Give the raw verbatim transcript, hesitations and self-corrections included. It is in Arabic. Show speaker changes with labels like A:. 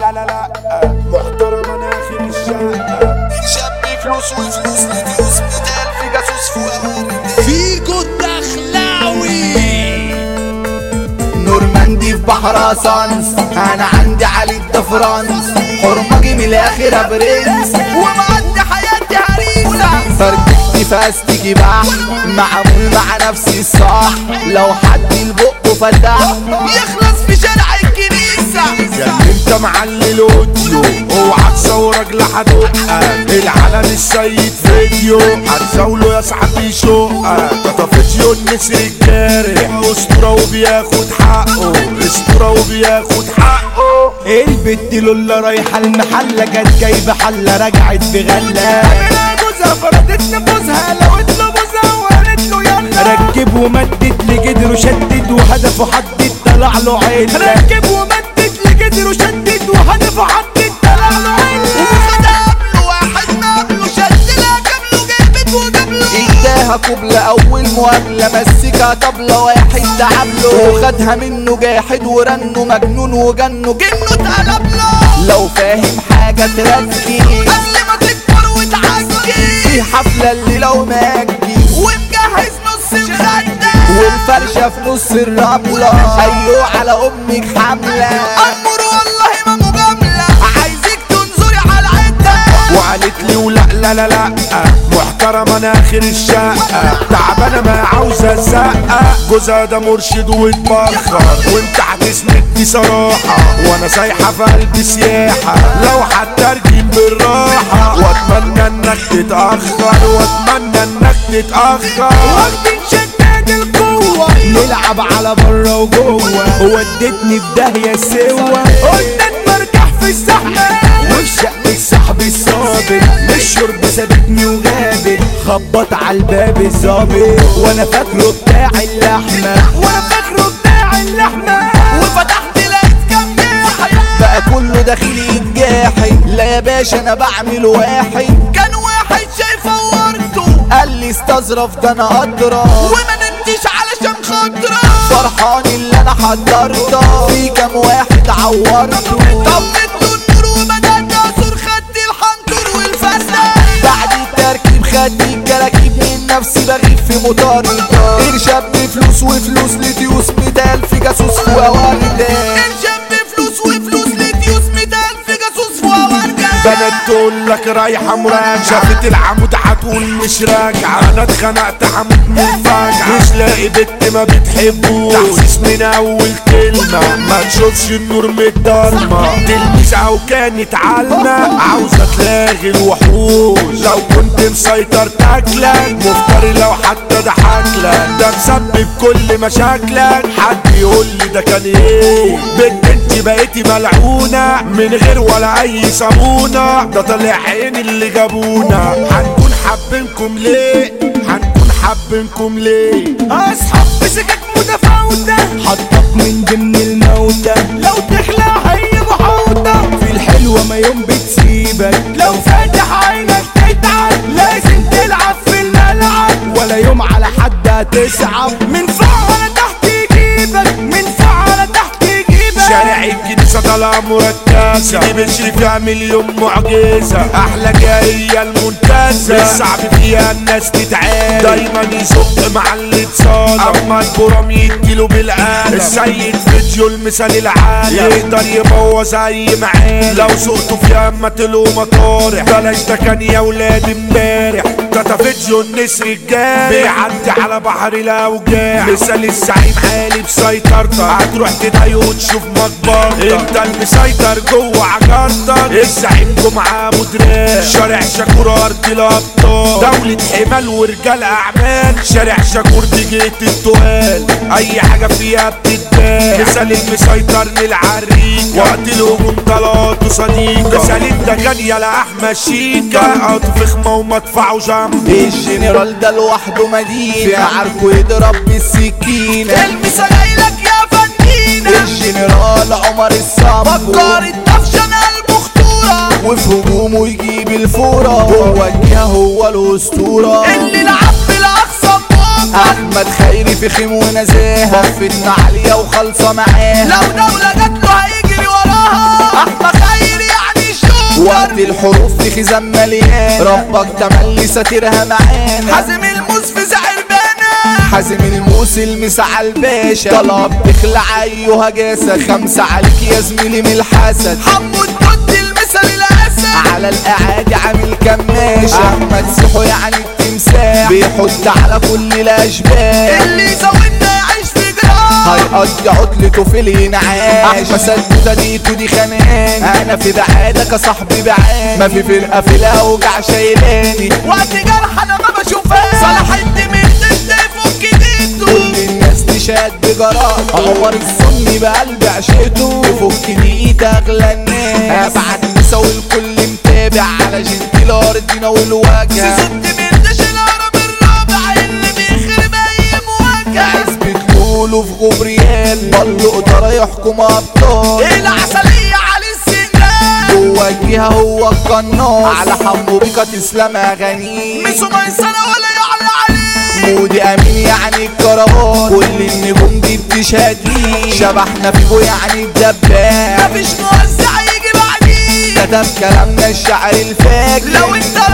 A: لا لا لا محترم انا اخر الشقة
B: شاب فلوس وفلوس لفلوس بتال في جاسوس فوق
C: فيجو الدخلاوي
B: نورماندي في بحر صنص انا عندي علي الدفرانس حرمجي من الاخر برنس ومعدي حياتي هريسة فركتي فاستيكي بح معمول مع نفسي الصح لو حد البق فتح يخلص في شارع الكنيسة
A: يا اللي انت معلي الاوديو اوعى تصورك لحدقة العالم السيد فيديو هتزاوله يا صاحبي شقة طفيتيو النسر الجارح اسطورة وبياخد حقه اسطورة وبياخد حقه
C: البت لولا رايحة المحلة جت جايبة حلة رجعت بغلة جوزها فردت نفوسها لو اتلبسها وقالت له يلا ركب ومدد لجدره شدد وهدفه حدد طلع له عين ركب ومدد لجدره شدد وهدفه حدد طلع له عين
B: وخد قبله واحد قبله شد لها قبله جابت وجابله اداها قبلة اول مقابلة مسكها طبلة واحد تعبله وخدها منه جاحد ورنه مجنون وجنه جنه اتقلب له لو فاهم حاجة تركي قبل ما تكبر وتعجي في حفلة اللي لو ماجي ومجهز نص الخدة والفرشة في نص الرملة ايوه على امك حملة امر والله ما مجاملة عايزك تنظري على العدة
A: وقالت لي ولا لا لا لا محترم انا اخر الشقة تعبانة ما عاوزة زقة جوزها ده مرشد واتبخر وانت هتسندني صراحة وانا سايحة في قلب سياحة لو هترجم بالراحة واتمنى انك تتأخر واتمنى انك تتأخر
C: واخدين شداد القوة نلعب على برا وجوه ودتني في داهية سوا قلت مرجح في الزحمة والشق السحب الصابر الشرب سابتني وغابت خبط على الباب الظابط وانا فاكره بتاع اللحمة وانا فاكره بتاع اللحمة
B: وفتحت لقيت كام جاحد بقى كله داخل يتجاحد لا يا باشا انا بعمل واحد كان واحد شايف ورته قال لي استظرف ده انا ادرى وما نمتش علشان خاطره فرحان اللي انا حضرته في كام واحد عورته طفيت النور وبدات اثور خدت الحنطور والفسد بعد التركيب خدت الكراكيب من نفسي بغيب في موتوري ارشاب بفلوس وفلوس لديوس ميتال في جاسوس وواردان ارشاب بفلوس وفلوس لديوس ميتال في جاسوس وواردان
A: بنات تقول لك رايحة مراجعة شافت العمود هتقول مش راجعة انا اتخنقت هموت من الفجعة مش لاقي بنت ما بتحبوش تحسيس من اول كلمة ما تشوفش النور من الضلمة تلميذ او كانت علمة عاوزة تلاغي الوحوش لو كنت مسيطر تاكلك مفتري لو حتى ضحكلك ده مسبب كل مشاكلك حد يقول لي ده كان ايه بنت انت بقيتي ملعونة من غير ولا اي صابونة ده طلع عين اللي جابونا هنكون حابينكم ليه هنكون حابينكم ليه
C: اصحاب بسكك متفاوتة حطك من ضمن الموتى لو تخلع هي محوطة في الحلوة ما يوم بتسيبك لو فاتح عينك تتعب لازم تلعب في الملعب ولا يوم على حد هتسعب من فوق على تحت يجيبك من فوق على تحت يجيبك
A: شارع الكنيسة طالعة مركزة دي بشري فيها مليون معجزة أحلى جاية المنتزه الصعب فيها الناس تتعاد دايما يزق مع اللي اتصالة أما البرام يديله بالقلم السيد فيديو المثال العالم يقدر يبوظ أي معالم لو سقطوا فيها اما تلو مطارح بلاش ده كان يا ولاد امبارح تاتا فيديو النسر الجارح بيعدي على بحر الأوجاع مثال الزعيم عالي بسيطرتك هتروح تضايق وتشوف مقبرتك انت المسيطر جوه عجرتك الزعيم جمعة ابو دراع شارع شاكور ارض الابطال دولة حمال ورجال اعمال شارع شاكور دي جيت التقال اي حاجة فيها بتتباع مثال المسيطر للعريك وقت الهجوم طلعته صديقة مثال الدجان يا احمد شيكا قاطو فخمة ومدفعه جنب
B: الجنرال ده لوحده مدينة في عركه يضرب بالسكينة المسا جايلك يا فنينة الجنرال عمر الصمبو فكر الطفشان قلبه خطورة وفي هجومه يجيب الفورة هو الجهة هو الاسطورة اللي لعب بالاقصى احمد خيري في خيم ونزاهة وقفتنا عالية وخالصة معاها لو دولة جات له هيجري وراها احمد خيري وقت الحروف في خزان مليان ربك تملي ساترها معانا
C: حازم الموس في زعربانة
B: حازم الموس المسا الباشا طلب تخلع ايها جاسة خمسة عليك يا زميلي من الحسد
C: حمو الدود المثل الاسد
B: على الاعادي عامل كماشة احمد سيحو يعني التمساح بيحط على كل الاشباح
C: اللي يزودنا يعيش في جراح
B: هيقضي عطلته في الانعاش احمد سدودة ديتو دي خانقاني انا في بعادك يا صاحبي بعاني ما في فرقة في الاوجع شايلاني
C: وقت جرح انا ما بشوفهاش صلاح الدمير تبدا يفك ايده
B: كل الناس تشهد بجراءته عمر السني بقلب عشقته يفك نيت اغلى الناس ابعد مساوي الكل متابع على جنتي الارضنا والواجهه
C: سيسو الدمير ده العرب الرابع اللي بيخرب اي مواجهه
B: عزبة لولو في غبريال بلق ترى يحكم ابطال
C: العسليه على السنان
B: جوا الجهه هو القناص على حمو بيكا تسلم اغانيه
C: ميسو ميسره ولا يعلى عليه
B: مودي امين يعني الكروان كل النجوم دي بتشهد ليه شبحنا فيكو يعني الدباب
C: مفيش موزع يجي بعديه
B: كتب كلامنا الشعر الفاجر
C: لو انت